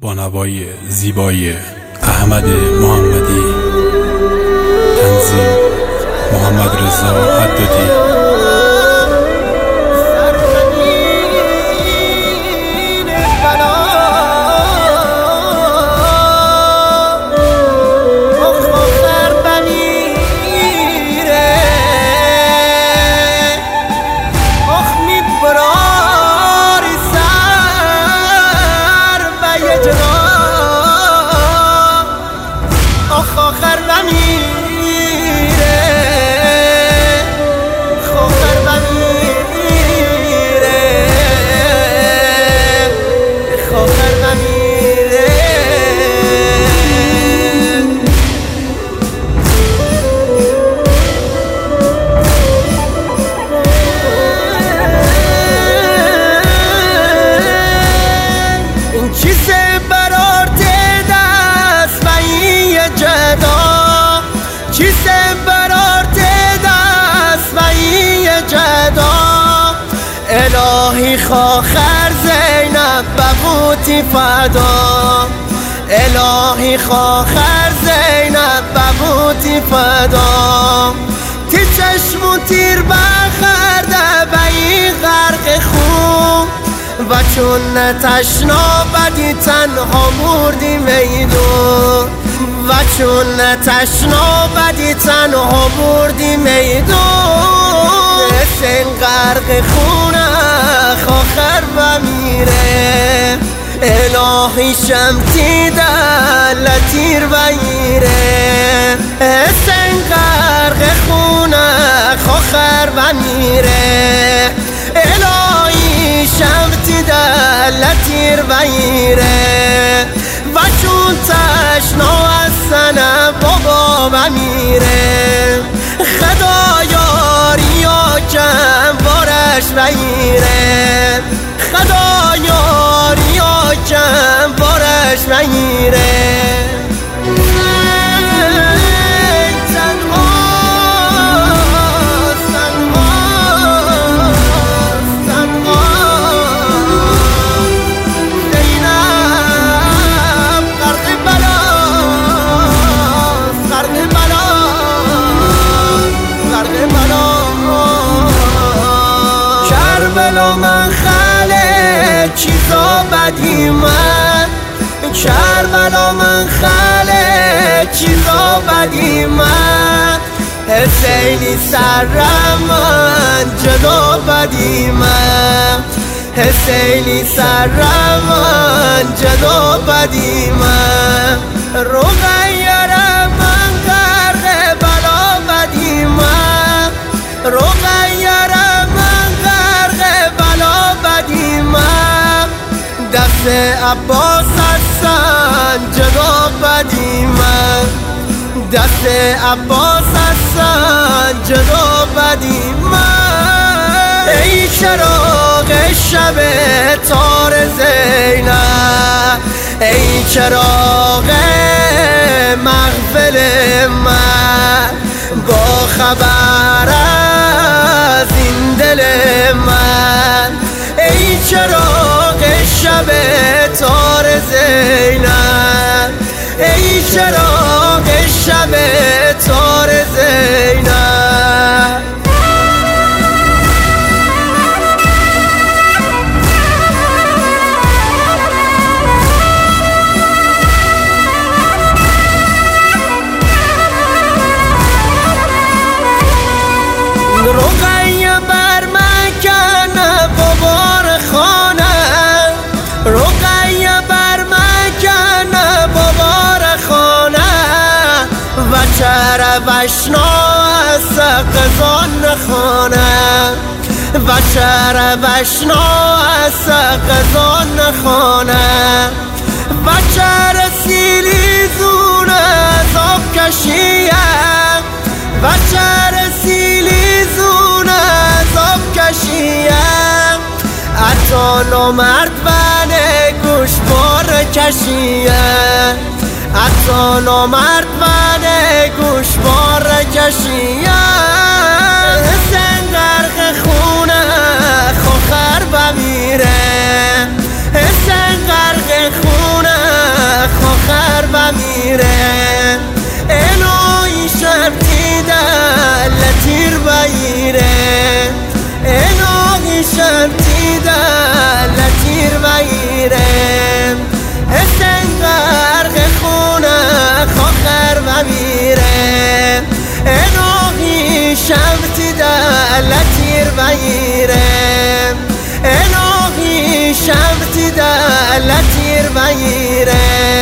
با نوای زیبای احمد محمدی، تنظیم محمد رضا حدادی. الهی خواخر زینب ببوتی فدا، الهی خواخر زینب ببوتی فدا. تی چشمو تیر بخرده بی غرق خون و چون نتشنا بدی تنها مردی میدون، و چون نتشنا بدی تنها مردی میدون. سن غرق خونه خواخر بمیره، الهی شمتی دلتیر بگیره. سن غرق خونه خواخر بمیره، الهی شمتی دلتیر بگیره. و چون تشنا از سنه بابا بمیره، خدا یاری و کم بارش بگیره، خدا یاری و کم بارش بگیره. کربلا من خاله چیزا بدی من، کربلا من خاله چیزا بدی من. حسینی سرم من جدا بدی من، حسینی سرم من جدا بدی من. رقیرم من غرق بلا بدی من، رقیرم من غرق بلا بدی من. دست عباس هستن جدا بدی من، دست عباس هستن جدا بدی من. ای چراغ شب تار زینب، ای چراغ محفل من، با خبر از این دل من. ای چراغ شب تار زینب، ای چراغ شب تار زینب. رقیه بر مکن بابار خانه، رقیه بر مکن بابار خانه. و چرا وشنا از قزان خانه، و چرا وشنا از قزان خانه. و چرا سیلی زون از آب کشیه، و چرا سیلی زون از آب کشیه. اتان و مرد بنه گوش بار کشیه، اتان و مرد بنه گوش بار کشیه. سن غرق خونه خواخر بمیره، سن غرق خونه دیده لطیر و ایره